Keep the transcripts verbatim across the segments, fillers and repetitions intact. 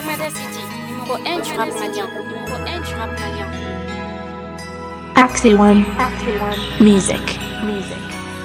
Almada City, numéro un du rap malien. Numéro un du rap malien. Axie One. Axie One. Music. Music.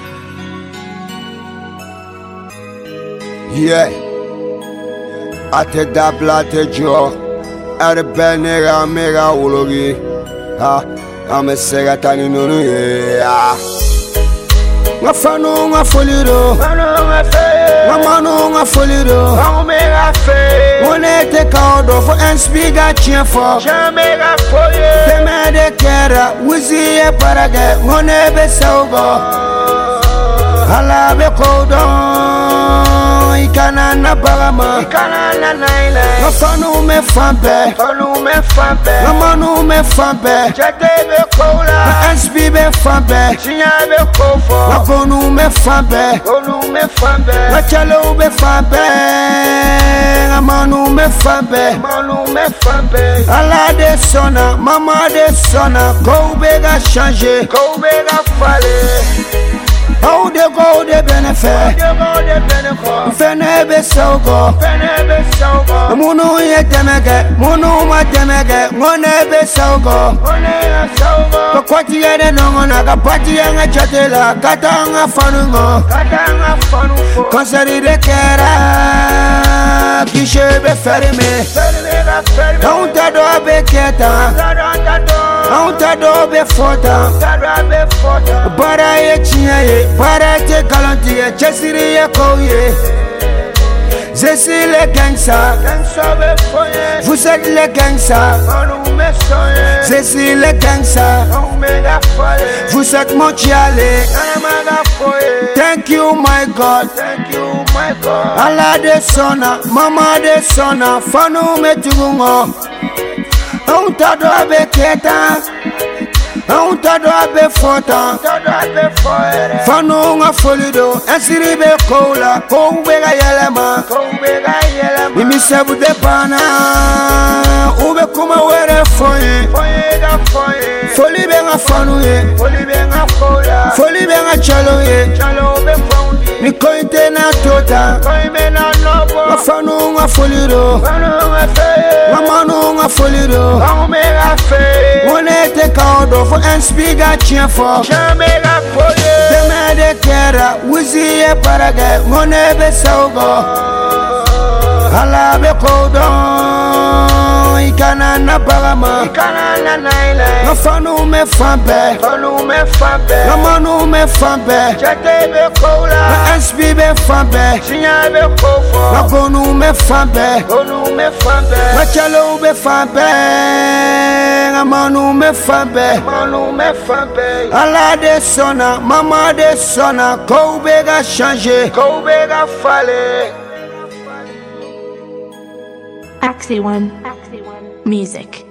Yeah. Ate dabla te jo. Ere benera mera ulogi. Ha. Ame sega tani nunu yeah. Nga fanu nga foliro. Fanu nga fe. Nga manu nga foliro. Fanu mera fe. Mone te kaudo fo enspiga chien fo. Jamera foye. Teme de kera. Wizi e parage. Mone be saugo. Hala be kaudo. Ikana na barama. Ikana na naile. Nga fanu me fampe. Fanu me fampe. Nga manu me fampe. Jete be koula. Nga enspi be fampe. Chinya be kofo. Nga konu me fampe. Konu me fampe. Nga chalo be fampe. Nga manu me fampe. Manu me fampe. Ala de sona. Mama de sona. Koube ga change. Koube ga fale. How they go, they benefit. Fenebe Sogo, Fenebe Sogo, Munu Yetemeke, Munu Matemeke, Monebe Sogo, Monea Sogo, Kwati and Nonga, Pati and a Chatela, Katanga Fanungo, Katanga Fanuko, Consari de Kera, Kishebe Ferme, Don't adobe Keta, Don't adobe Fota, Bara Chia. Para te galantie, chesiri ya koye. Zesi le gangsa, vous êtes les gangsa. Zesi le gangsa, vous êtes mon chiale. Thank you my God, thank you my God. Allah de sona, mama de sona, fanu me tungo. On t'adobe keta. On t'adobe fota. Fanu nga folido, ensiri be koula, koube ga yelema, koube ga yelema. Imi sebu de pana, ube kuma were foye, foye ga foye. Foli be nga fanu ye, foli be nga koula, foli be nga chalo ye, chalo be fondi. Mi kointe na tota, koime na nobo. Fanu nga folido, fanu nga fe, nga manu nga folido, koube ga fe. Mone te kaudo fo enspiga chien fo. Jamera foye. Teme de kera, wizi e parage, mone be saugo. Hala be kodo, ikana na barama. Ikana na naile. Nga fanu me fampe. Fanu me fampe. Nga manu me fampe. Jete be koula. Nga enspi be fampe. Chinya be kofo. Nga konu me fampe. Konu me fampe. Nga chalo be fampe. Nga manu me fampe. Manu me fampe. Ala de sona, mama de sona. Koube ga change. Koube ga fale. Axie One. Axie One. Music.